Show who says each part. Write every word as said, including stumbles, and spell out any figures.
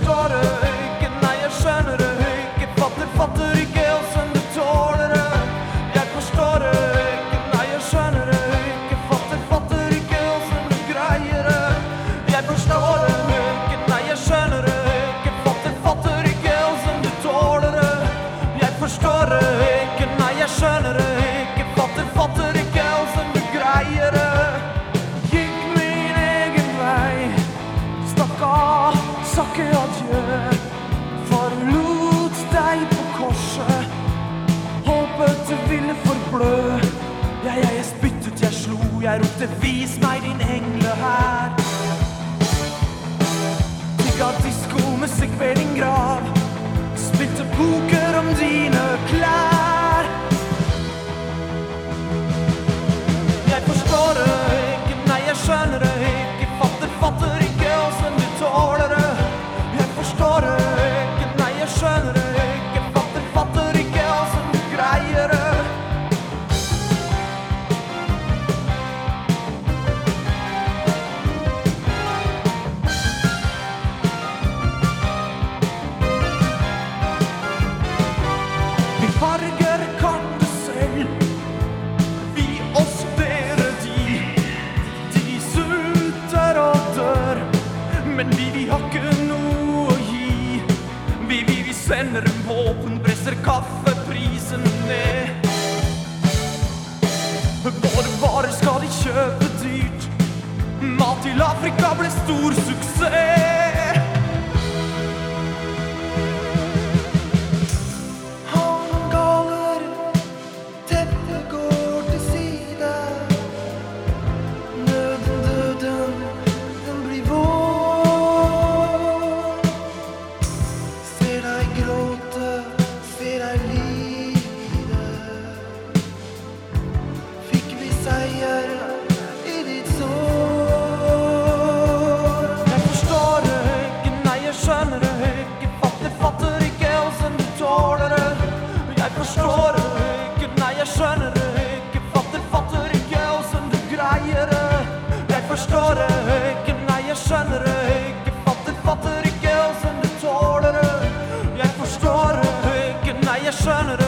Speaker 1: forstår det ikke, nei, jeg skjønner det ikke. Fatter, fatter ikke åssen du tåler det. Jeg forstår det ikke, nei, jeg skjønner det ikke. Fatter, fatter ikke åssen du greier det. Jeg forstår det ikke, nei, jeg skjønner det ikke. Fatter, fatter ikke åssen du tåler det. Jeg forstår det ikke, nei, jeg skjønner det ikke. Fatter, fatter ikke åssen du greier det. Gikk min egen vei, stakk av, sa ikke adjø. Forlot deg på korset, håpet du ville forblø. Ja, ja, jeg spyttet, jeg slo, jeg ropte, vis meg din engle her. Tigga diskomusikk ved din grav, spilte poker om dine klær. Jeg forstår det ikke, nei, jeg skjønner det ikke. Fatter, fatter ikke åssen du tåler det. Jeg forstår det ikke, nei, jeg skjønner det ikke. Fatter, fatter ikke åssen du greier det. Vi farger kan du selv, vi oss, dere de. De sulter og dør, men vi, vi har ikke noe å gi. Vi, vi, vi sender en våpen, presser kaffeprisen ned. Våre varer skal de kjøpe dyrt, mat til Afrika ble stor suksess. Han galer, teppet går til side. Nøden, døden, den blir vår. Ser deg gråte, ser deg lide. Fikk vi seier i ditt sår. Jeg forstår det ikke, nei, jeg skjønner det ikke. Fatter, fatter ikke åssen du tåler det. Jeg forstår det ikke, nei, jeg skjønner det ikke. Fatter, fatter ikke åssen du greier det. Jeg forstår det ikke, nei, jeg skjønner det ikke. Fatter, fatter ikke åssen du tåler det. Jeg forstår det ikke, nei, jeg skjønner det.